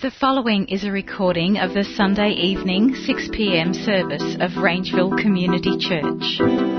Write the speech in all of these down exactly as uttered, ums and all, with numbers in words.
The following is a recording of the Sunday evening six p m service of Rangeville Community Church.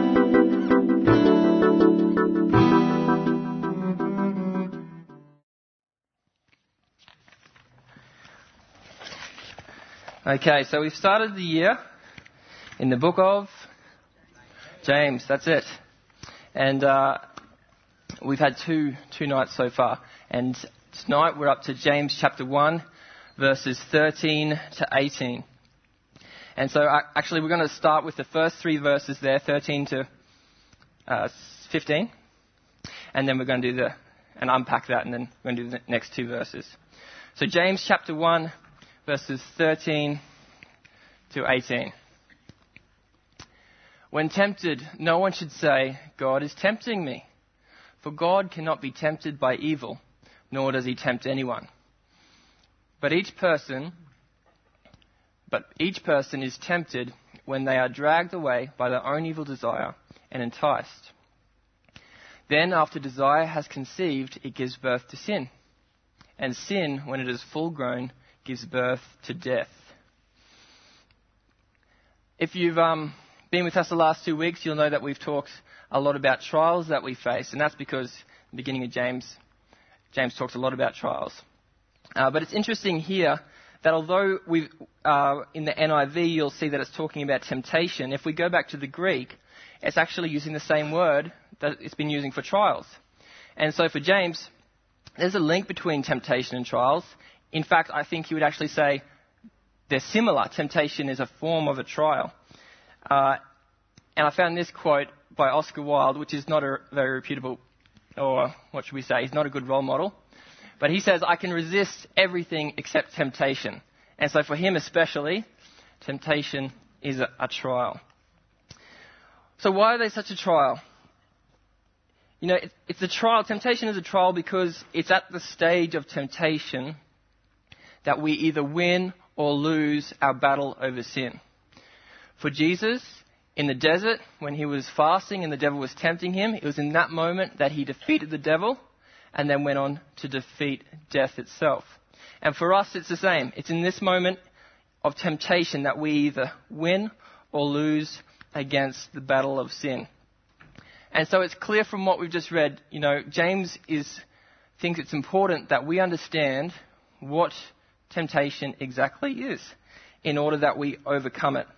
Okay, so we've started the year in the book of James, that's it. And uh, we've had two two nights so far. And tonight we're up to James chapter one, verses thirteen to eighteen. And so uh, actually we're going to start with the first three verses there, thirteen to uh, fifteen. And then we're going to do the, and unpack that, and then we're going to do the next two verses. So James chapter one, verses thirteen to eighteen. When tempted, no one should say, God is tempting me. For God cannot be tempted by evil, nor does he tempt anyone. But each person, but each person is tempted when they are dragged away by their own evil desire and enticed. Then, after desire has conceived, it gives birth to sin. And sin, when it is full grown, gives birth to death. If you've um, been with us the last two weeks, you'll know that we've talked a lot about trials that we face. And that's because, in the beginning of James, James talks a lot about trials. Uh, but it's interesting here that although we've, uh, in the N I V you'll see that it's talking about temptation, if we go back to the Greek, it's actually using the same word that it's been using for trials. And so for James, there's a link between temptation and trials. In fact, I think he would actually say they're similar. Temptation is a form of a trial. Uh, and I found this quote by Oscar Wilde, which is not a very reputable, or what should we say, he's not a good role model. But he says, I can resist everything except temptation. And so for him especially, temptation is a, a trial. So why are they such a trial? You know, it, it's a trial. Temptation is a trial because it's at the stage of temptation that we either win or lose our battle over sin. For Jesus, in the desert, when he was fasting and the devil was tempting him, it was in that moment that he defeated the devil and then went on to defeat death itself. And for us, it's the same. It's in this moment of temptation that we either win or lose against the battle of sin. And so it's clear from what we've just read, you know, James is thinks it's important that we understand what temptation exactly is in order that we overcome it.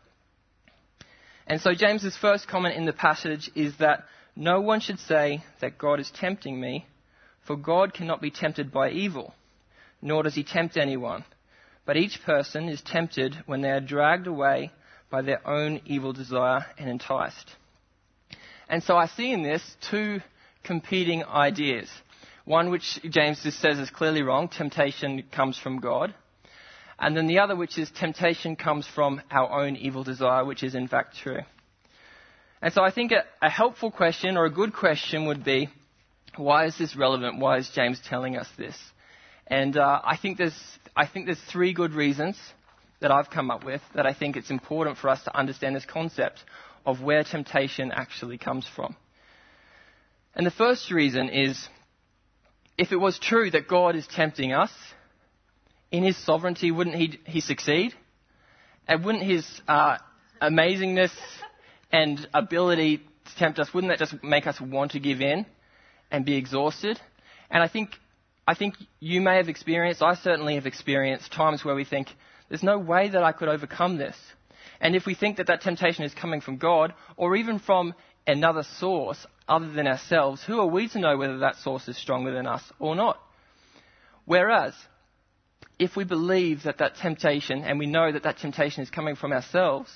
And so James's first comment in the passage is that no one should say that God is tempting me, for God cannot be tempted by evil, nor does he tempt anyone. But each person is tempted when they are dragged away by their own evil desire and enticed. And so I see in this two competing ideas. One which James just says is clearly wrong, temptation comes from God. And then the other which is temptation comes from our own evil desire, which is in fact true. And so I think a, a helpful question or a good question would be, why is this relevant? Why is James telling us this? And uh, I think there's I think there's three good reasons that I've come up with that I think it's important for us to understand this concept of where temptation actually comes from. And the first reason is, if it was true that God is tempting us, in his sovereignty, wouldn't he, he succeed? And wouldn't his uh, amazingness and ability to tempt us, wouldn't that just make us want to give in and be exhausted? And I think I think you may have experienced, I certainly have experienced times where we think, there's no way that I could overcome this. And if we think that that temptation is coming from God, or even from another source other than ourselves, who are we to know whether that source is stronger than us or not? Whereas, if we believe that that temptation, and we know that that temptation is coming from ourselves,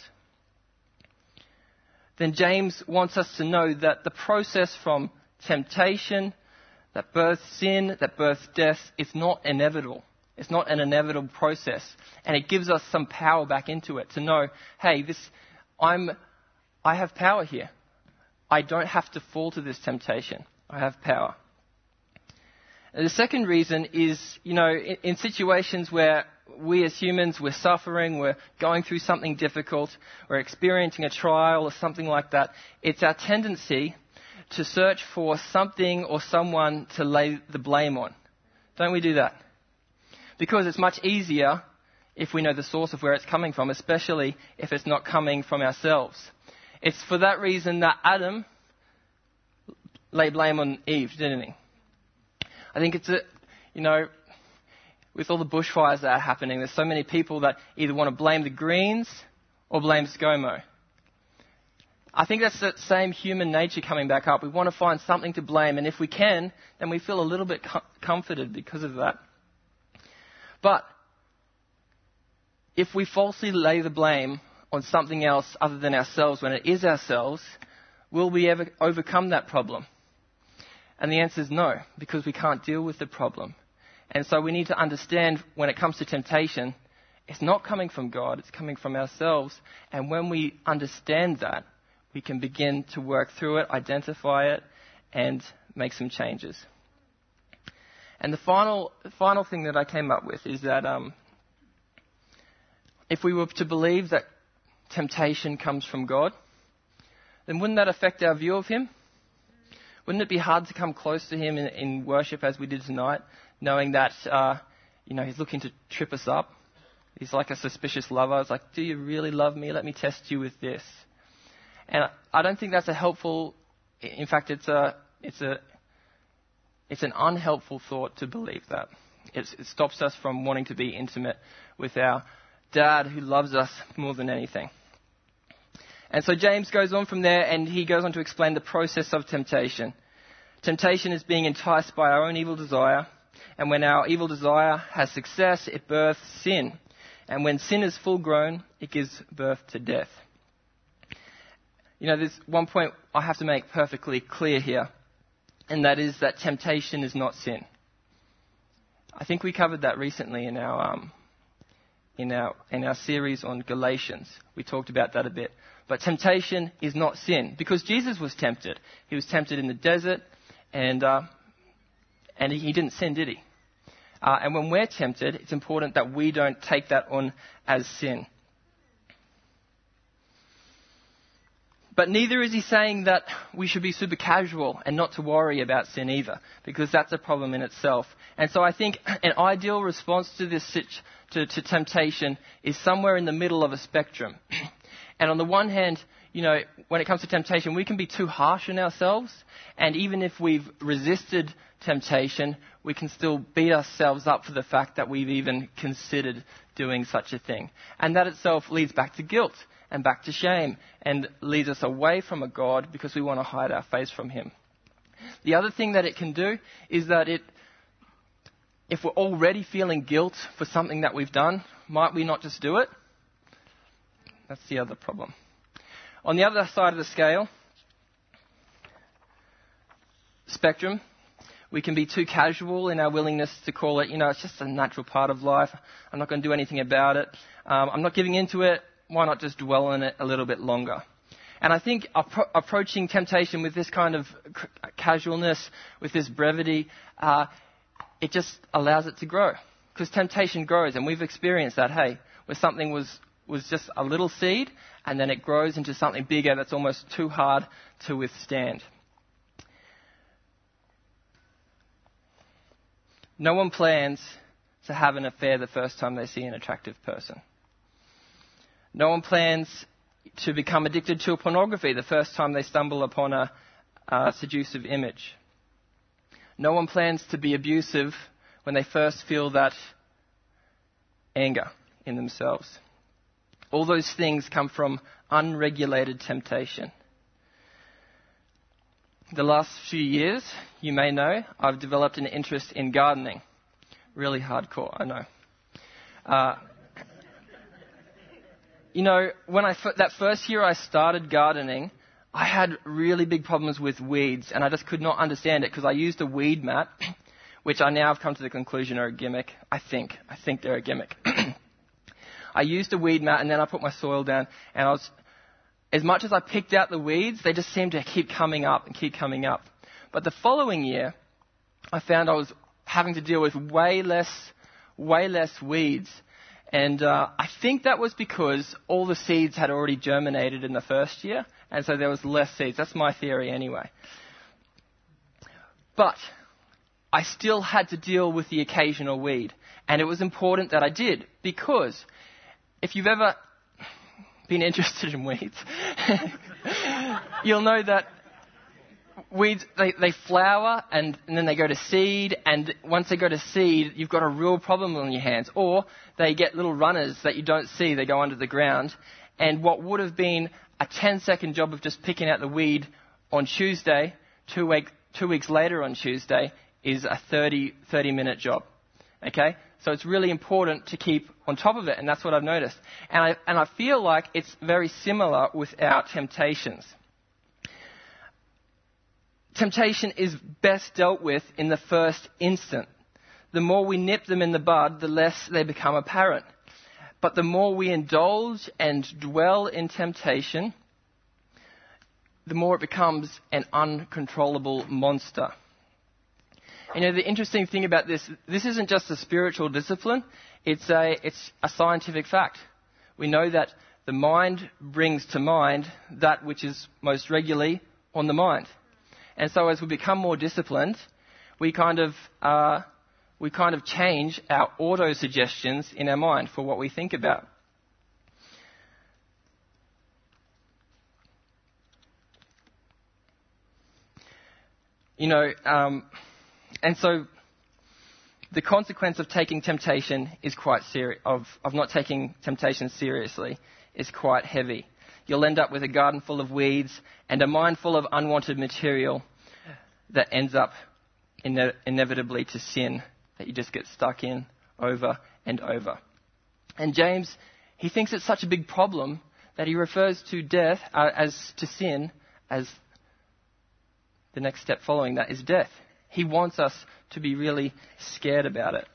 then James wants us to know that the process from temptation, that births sin, that births death, is not inevitable. It's not an inevitable process. And it gives us some power back into it to know, hey, this, I'm, I have power here. I don't have to fall to this temptation. I have power. And the second reason is, you know, in, in situations where we as humans, we're suffering, we're going through something difficult, we're experiencing a trial or something like that, it's our tendency to search for something or someone to lay the blame on. Don't we do that? Because it's much easier if we know the source of where it's coming from, especially if it's not coming from ourselves. It's for that reason that Adam laid blame on Eve, didn't he? I think it's a, you know, with all the bushfires that are happening, there's so many people that either want to blame the Greens or blame ScoMo. I think that's that same human nature coming back up. We want to find something to blame, and if we can, then we feel a little bit com- comforted because of that. But if we falsely lay the blame on something else other than ourselves when it is ourselves, will we ever overcome that problem? And the answer is no, because we can't deal with the problem. And so we need to understand when it comes to temptation, it's not coming from God, it's coming from ourselves. And when we understand that, we can begin to work through it, identify it, and make some changes. And the final, the final thing that I came up with is that um, if we were to believe that temptation comes from God, then wouldn't that affect our view of Him? Wouldn't it be hard to come close to Him in, in worship as we did tonight, knowing that uh, you know He's looking to trip us up? He's like a suspicious lover. It's like, do you really love me? Let me test you with this. And I don't think that's a helpful. In fact, it's a it's a it's an unhelpful thought to believe that. It's, it stops us from wanting to be intimate with our Dad who loves us more than anything. And so James goes on from there, and he goes on to explain the process of temptation. Temptation is being enticed by our own evil desire, and when our evil desire has success, it births sin. And when sin is full grown, it gives birth to death. You know, there's one point I have to make perfectly clear here, and that is that temptation is not sin. I think we covered that recently in our um, in our in our series on Galatians. We talked about that a bit. But temptation is not sin, because Jesus was tempted. He was tempted in the desert, and uh, and he didn't sin, did he? Uh, and when we're tempted, it's important that we don't take that on as sin. But neither is he saying that we should be super casual and not to worry about sin either, because that's a problem in itself. And so I think an ideal response to this to, to temptation is somewhere in the middle of a spectrum. And on the one hand, you know, when it comes to temptation, we can be too harsh on ourselves. And even if we've resisted temptation, we can still beat ourselves up for the fact that we've even considered doing such a thing. And that itself leads back to guilt and back to shame and leads us away from a God because we want to hide our face from Him. The other thing that it can do is that it, if we're already feeling guilt for something that we've done, might we not just do it? That's the other problem. On the other side of the scale, spectrum, we can be too casual in our willingness to call it, you know, it's just a natural part of life. I'm not going to do anything about it. Um, I'm not giving into it. Why not just dwell on it a little bit longer? And I think appro- approaching temptation with this kind of c- casualness, with this brevity, uh, it just allows it to grow. Because temptation grows, and we've experienced that, hey, where something was was just a little seed, and then it grows into something bigger that's almost too hard to withstand. No one plans to have an affair the first time they see an attractive person. No one plans to become addicted to pornography the first time they stumble upon a, a seductive image. No one plans to be abusive when they first feel that anger in themselves. All those things come from unregulated temptation. The last few years, you may know, I've developed an interest in gardening. Really hardcore, I know. Uh, you know, when I that first year I started gardening, I had really big problems with weeds, and I just could not understand it because I used a weed mat, which I now have come to the conclusion are a gimmick. I think. I think they're a gimmick. I used a weed mat, and then I put my soil down, and I was, as much as I picked out the weeds, they just seemed to keep coming up and keep coming up. But the following year, I found I was having to deal with way less, way less weeds. And uh, I think that was because all the seeds had already germinated in the first year, and so there was less seeds. That's my theory anyway. But I still had to deal with the occasional weed. And it was important that I did, because if you've ever been interested in weeds, you'll know that weeds, they, they flower and, and then they go to seed, and once they go to seed, you've got a real problem on your hands. Or they get little runners that you don't see, they go under the ground, and what would have been a ten-second job of just picking out the weed on Tuesday, two, week, two weeks later on Tuesday, is a thirty, thirty-minute job. Okay? So it's really important to keep on top of it, and that's what I've noticed. And I, and I feel like it's very similar with our temptations. Temptation is best dealt with in the first instant. The more we nip them in the bud, the less they become apparent. But the more we indulge and dwell in temptation, the more it becomes an uncontrollable monster. You know, the interesting thing about this, this isn't just a spiritual discipline, it's a, it's a scientific fact. We know that the mind brings to mind that which is most regularly on the mind. And so as we become more disciplined, we kind of uh, we kind of change our auto-suggestions in our mind for what we think about. You know, um, and so the consequence of taking temptation is quite serious, of, of not taking temptation seriously is quite heavy. You'll end up with a garden full of weeds and a mind full of unwanted material that ends up ine- inevitably to sin that you just get stuck in over and over. And James, he thinks it's such a big problem that he refers to death uh, as to sin as the next step following that is death. He wants us to be really scared about it.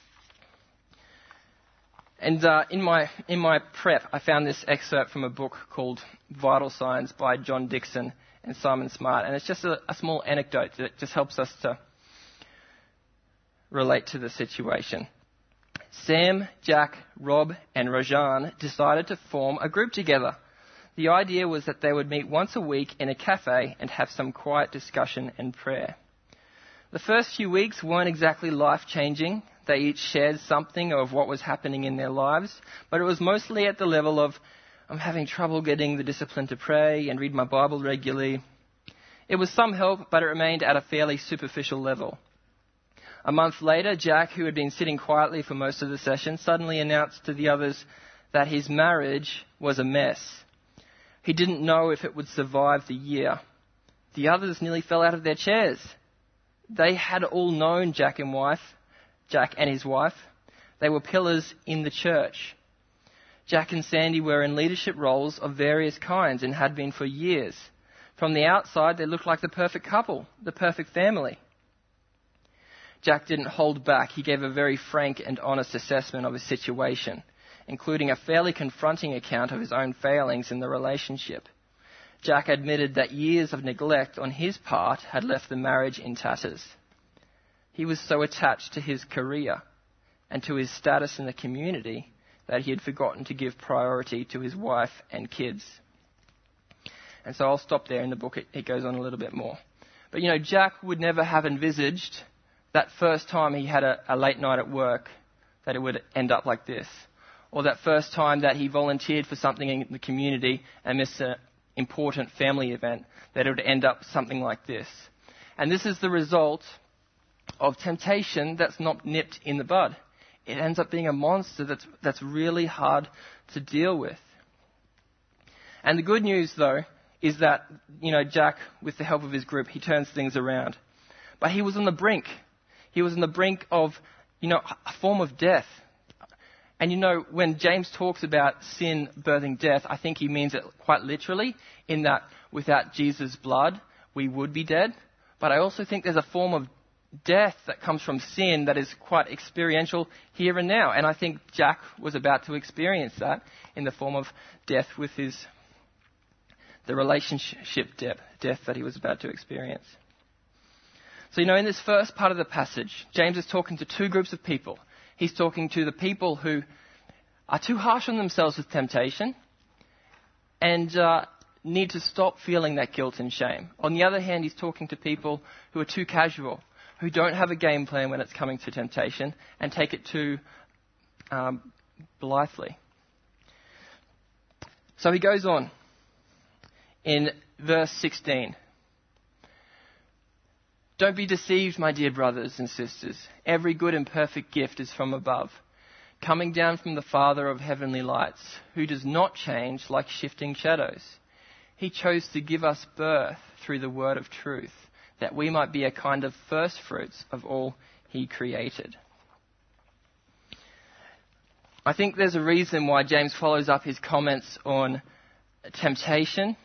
And uh, in my in my prep, I found this excerpt from a book called Vital Signs by John Dixon and Simon Smart. And it's just a, a small anecdote that just helps us to relate to the situation. Sam, Jack, Rob, and Rajan decided to form a group together. The idea was that they would meet once a week in a cafe and have some quiet discussion and prayer. The first few weeks weren't exactly life-changing. They each shared something of what was happening in their lives, but it was mostly at the level of, I'm having trouble getting the discipline to pray and read my Bible regularly. It was some help, but it remained at a fairly superficial level. A month later, Jack, who had been sitting quietly for most of the session, suddenly announced to the others that his marriage was a mess. He didn't know if it would survive the year. The others nearly fell out of their chairs. They had all known Jack and wife, Jack and his wife. They were pillars in the church. Jack and Sandy were in leadership roles of various kinds and had been for years. From the outside, they looked like the perfect couple, the perfect family. Jack didn't hold back. He gave a very frank and honest assessment of his situation, including a fairly confronting account of his own failings in the relationship. Jack admitted that years of neglect on his part had left the marriage in tatters. He was so attached to his career and to his status in the community that he had forgotten to give priority to his wife and kids. And so I'll stop there in the book. It, it goes on a little bit more. But, you know, Jack would never have envisaged that first time he had a, a late night at work that it would end up like this. Or that first time that he volunteered for something in the community and missed an important family event, that it would end up something like this. And this is the result of temptation that's not nipped in the bud. It ends up being a monster that's that's really hard to deal with. And the good news, though, is that, you know, Jack, with the help of his group, he turns things around. But he was on the brink. He was on the brink of, you know, a form of death. And, you know, when James talks about sin birthing death, I think he means it quite literally, in that without Jesus' blood, we would be dead. But I also think there's a form of death that comes from sin that is quite experiential here and now. And I think Jack was about to experience that in the form of death with his, the relationship death, death that he was about to experience. So, you know, in this first part of the passage, James is talking to two groups of people. He's talking to the people who are too harsh on themselves with temptation and uh, need to stop feeling that guilt and shame. On the other hand, he's talking to people who are too casual, who don't have a game plan when it's coming to temptation and take it too um, blithely. So he goes on in verse sixteen. Don't be deceived, my dear brothers and sisters. Every good and perfect gift is from above, coming down from the Father of heavenly lights, who does not change like shifting shadows. He chose to give us birth through the word of truth, that we might be a kind of first fruits of all he created. I think there's a reason why James follows up his comments on temptation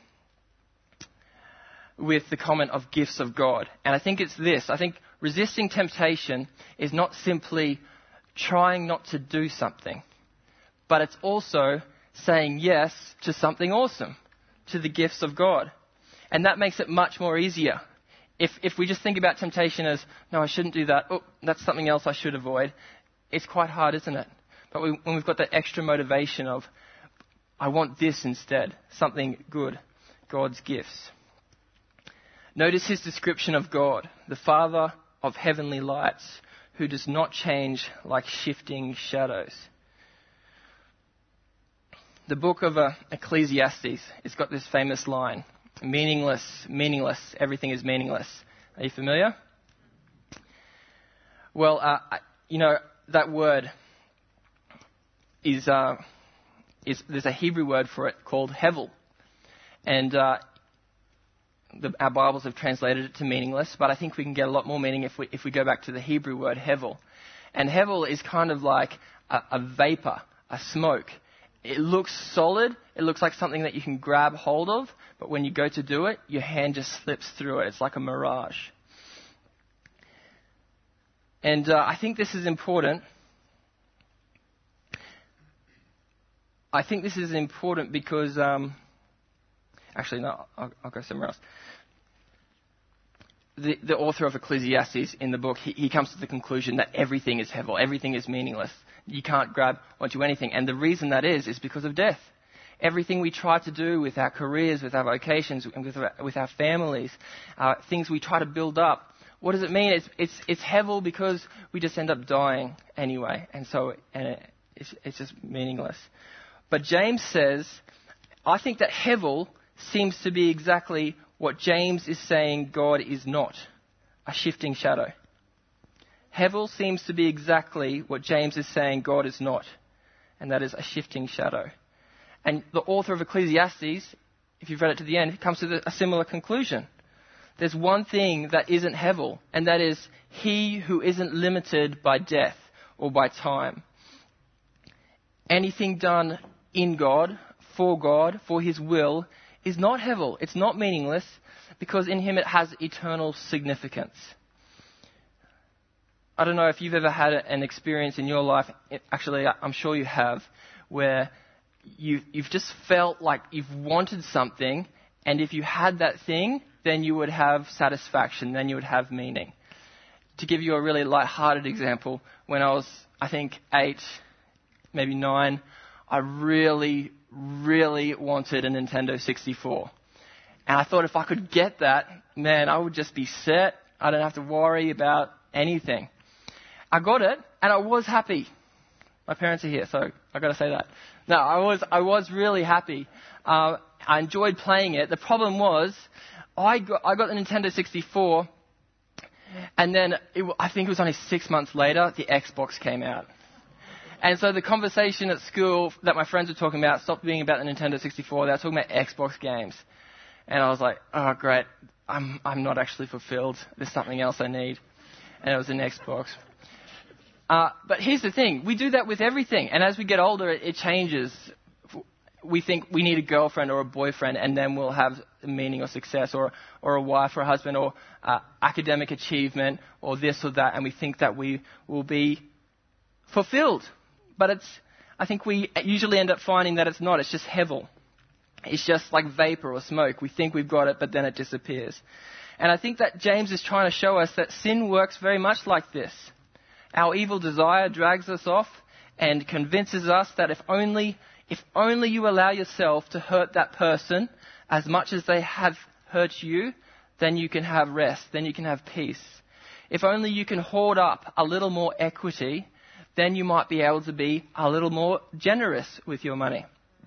with the comment of gifts of God. And I think it's this. I think resisting temptation is not simply trying not to do something, but it's also saying yes to something awesome, to the gifts of God. And that makes it much more easier. If if we just think about temptation as, no, I shouldn't do that. Oh, that's something else I should avoid. It's quite hard, isn't it? But we, when we've got that extra motivation of, I want this instead, something good, God's gifts. Notice his description of God, the Father of heavenly lights, who does not change like shifting shadows. The book of uh, Ecclesiastes, it's got this famous line, meaningless, meaningless, everything is meaningless. Are you familiar? Well, uh, you know, that word is, uh, is, there's a Hebrew word for it called hevel. And uh, the, our Bibles have translated it to meaningless, but I think we can get a lot more meaning if we, if we go back to the Hebrew word hevel. And hevel is kind of like a, a vapor, a smoke. It looks solid. It looks like something that you can grab hold of, but when you go to do it, your hand just slips through it. It's like a mirage. And uh, I think this is important. I think this is important because, um, actually, no, I'll, I'll go somewhere else. The, the author of Ecclesiastes in the book, he, he comes to the conclusion that everything is hevel, everything is meaningless. You can't grab onto anything. And the reason that is, is because of death. Everything we try to do with our careers, with our vocations, and with our, with our families, uh, things we try to build up, what does it mean? It's, it's, it's hevel because we just end up dying anyway. And so and it, it's, it's just meaningless. But James says, I think that hevel seems to be exactly what James is saying God is not, a shifting shadow. Hevel seems to be exactly what James is saying God is not, and that is a shifting shadow. And the author of Ecclesiastes, if you've read it to the end, comes to a similar conclusion. There's one thing that isn't hevel, and that is he who isn't limited by death or by time. Anything done in God, for God, for his will, is not hevel. It's not meaningless, because in him it has eternal significance. I don't know if you've ever had an experience in your life, actually I'm sure you have, where you, you've just felt like you've wanted something, and if you had that thing, then you would have satisfaction, then you would have meaning. To give you a really light-hearted example, when I was, I think, eight, maybe nine, I really, really wanted a Nintendo sixty-four. And I thought if I could get that, man, I would just be set. I don't have to worry about anything. I got it, and I was happy. My parents are here, so I've got to say that. No, I was I was really happy. Uh, I enjoyed playing it. The problem was, I got, I got the Nintendo sixty-four, and then it, I think it was only six months later, the Xbox came out. And so the conversation at school that my friends were talking about stopped being about the Nintendo sixty-four. They were talking about Xbox games. And I was like, oh, great, I'm I'm not actually fulfilled. There's something else I need. And it was an Xbox. Uh, but here's the thing. We do that with everything. And as we get older, it, it changes. We think we need a girlfriend or a boyfriend, and then we'll have meaning or success, or, or a wife or a husband, or uh, academic achievement, or this or that. And we think that we will be fulfilled. But it's, I think we usually end up finding that it's not. It's just hevel. It's just like vapor or smoke. We think we've got it, but then it disappears. And I think that James is trying to show us that sin works very much like this. Our evil desire drags us off and convinces us that if only, if only you allow yourself to hurt that person as much as they have hurt you, then you can have rest, then you can have peace. If only you can hoard up a little more equity, then you might be able to be a little more generous with your money.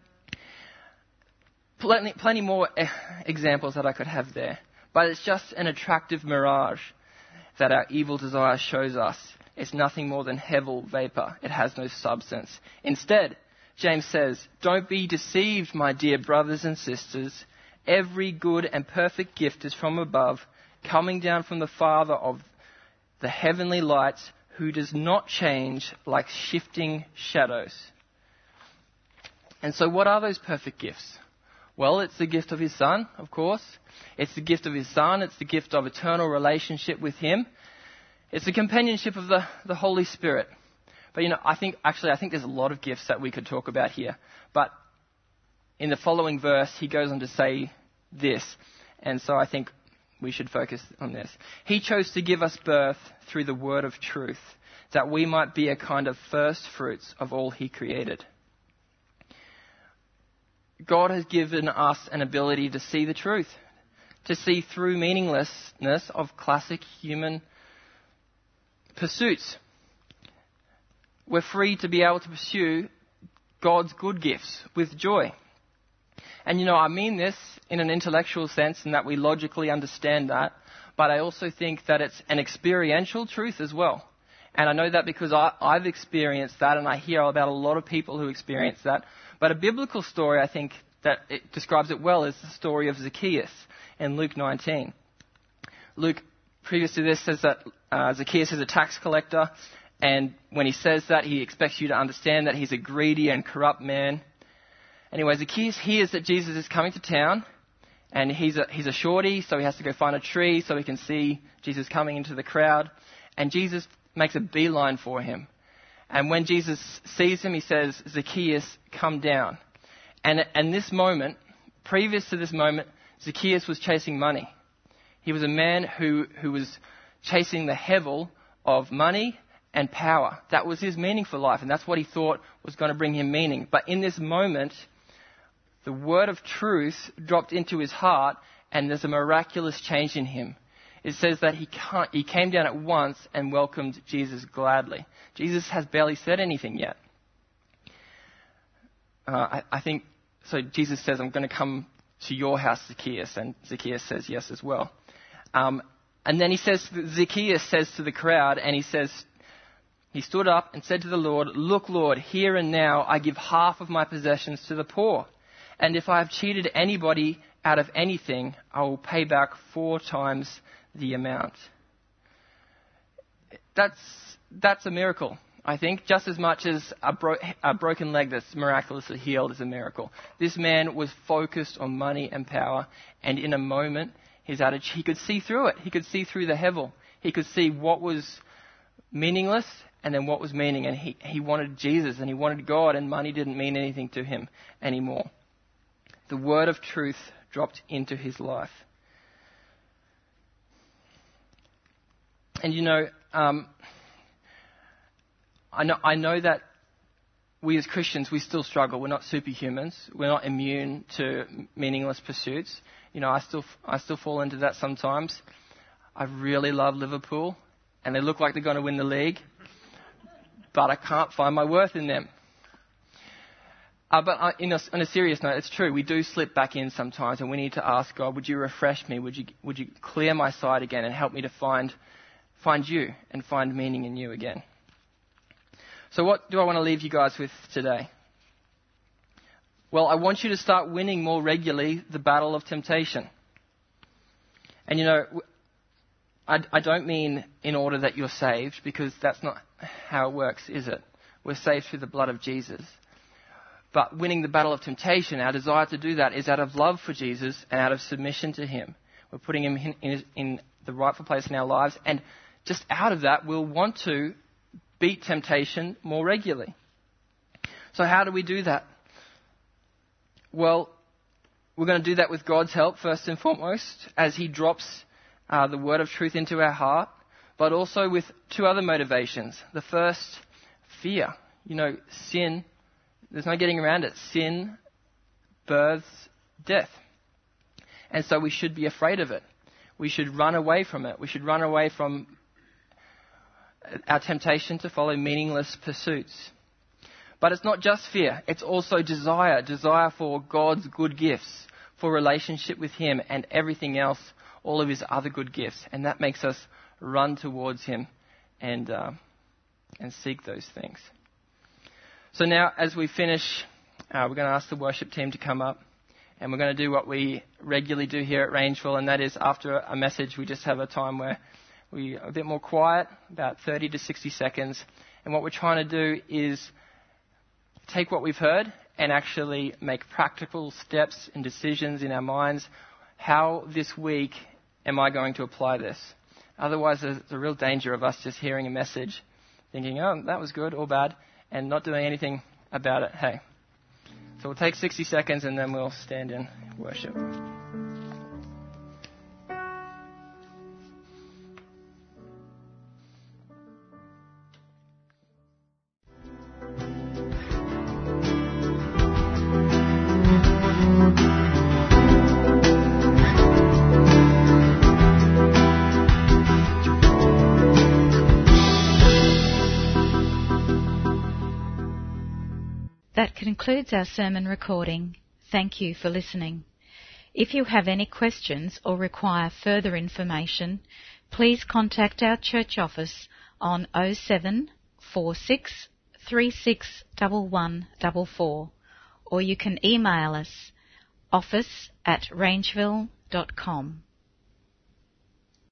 Plenty, plenty more examples that I could have there. But it's just an attractive mirage that our evil desire shows us. It's nothing more than hevel vapor. It has no substance. Instead, James says, don't be deceived, my dear brothers and sisters. Every good and perfect gift is from above, coming down from the Father of the heavenly lights, who does not change like shifting shadows. And so what are those perfect gifts? Well, it's the gift of his Son, of course. It's the gift of his Son. It's the gift of eternal relationship with him. It's the companionship of the, the Holy Spirit. But, you know, I think, actually, I think there's a lot of gifts that we could talk about here. But in the following verse, he goes on to say this. And so I think we should focus on this. He chose to give us birth through the word of truth, that we might be a kind of first fruits of all he created. God has given us an ability to see the truth, to see through meaninglessness of classic human pursuits. We're free to be able to pursue God's good gifts with joy. And, you know, I mean this in an intellectual sense in that we logically understand that, but I also think that it's an experiential truth as well. And I know that because I, I've experienced that, and I hear about a lot of people who experience that. But a biblical story, I think, that it describes it well is the story of Zacchaeus in Luke nineteen. Luke, previous to this, says that uh, Zacchaeus is a tax collector, and when he says that, he expects you to understand that he's a greedy and corrupt man. Anyway, Zacchaeus hears that Jesus is coming to town, and he's a, he's a shorty, so he has to go find a tree so he can see Jesus coming into the crowd. And Jesus makes a beeline for him. And when Jesus sees him, he says, Zacchaeus, come down. And in this moment, previous to this moment, Zacchaeus was chasing money. He was a man who, who was chasing the hevel of money and power. That was his meaning for life, and that's what he thought was going to bring him meaning. But in this moment, the word of truth dropped into his heart, and there's a miraculous change in him. It says that he, can't, he came down at once and welcomed Jesus gladly. Jesus has barely said anything yet. Uh, I, I think, so Jesus says, I'm going to come to your house, Zacchaeus. And Zacchaeus says yes as well. Um, and then he says, Zacchaeus says to the crowd, and he says, he stood up and said to the Lord, look, Lord, here and now I give half of my possessions to the poor. And if I have cheated anybody out of anything, I will pay back four times the amount. That's that's a miracle, I think, just as much as a, bro- a broken leg that's miraculously healed is a miracle. This man was focused on money and power, and in a moment, his attitude, he could see through it. He could see through the hevel. He could see what was meaningless and then what was meaning, and he, he wanted Jesus and he wanted God, and money didn't mean anything to him anymore. The word of truth dropped into his life. And you know, um, I know I know that we as Christians, we still struggle. We're not superhumans. We're not immune to meaningless pursuits. You know, I still I still fall into that sometimes. I really love Liverpool, and they look like they're going to win the league, but I can't find my worth in them. Uh, but uh, in a, on a serious note, it's true. We do slip back in sometimes, and we need to ask God, would you refresh me? Would you would you clear my sight again and help me to find find you and find meaning in you again? So what do I want to leave you guys with today? Well, I want you to start winning more regularly the battle of temptation. And you know, I, I don't mean in order that you're saved, because that's not how it works, is it? We're saved through the blood of Jesus. But winning the battle of temptation, our desire to do that is out of love for Jesus and out of submission to him. We're putting him in, in, in the rightful place in our lives, and just out of that, we'll want to beat temptation more regularly. So how do we do that? Well, we're going to do that with God's help, first and foremost, as he drops uh, the word of truth into our heart, but also with two other motivations. The first, fear. You know, sin, there's no getting around it. Sin births death. And so we should be afraid of it. We should run away from it. We should run away from our temptation to follow meaningless pursuits. But it's not just fear, it's also desire, desire for God's good gifts, for relationship with Him and everything else, all of His other good gifts. And that makes us run towards Him and, uh, and seek those things. So now, as we finish, uh, we're going to ask the worship team to come up. And we're going to do what we regularly do here at Rangeville, and that is after a message, we just have a time where we are a bit more quiet, about thirty to sixty seconds. And what we're trying to do is take what we've heard and actually make practical steps and decisions in our minds. How this week am I going to apply this? Otherwise, there's a real danger of us just hearing a message, thinking, oh, that was good or bad, and not doing anything about it. Hey. So we'll take sixty seconds and then we'll stand in worship. That concludes our sermon recording. Thank you for listening. If you have any questions or require further information, please contact our church office on oh seven four six three six one one four four, or you can email us office at rangeville dot com.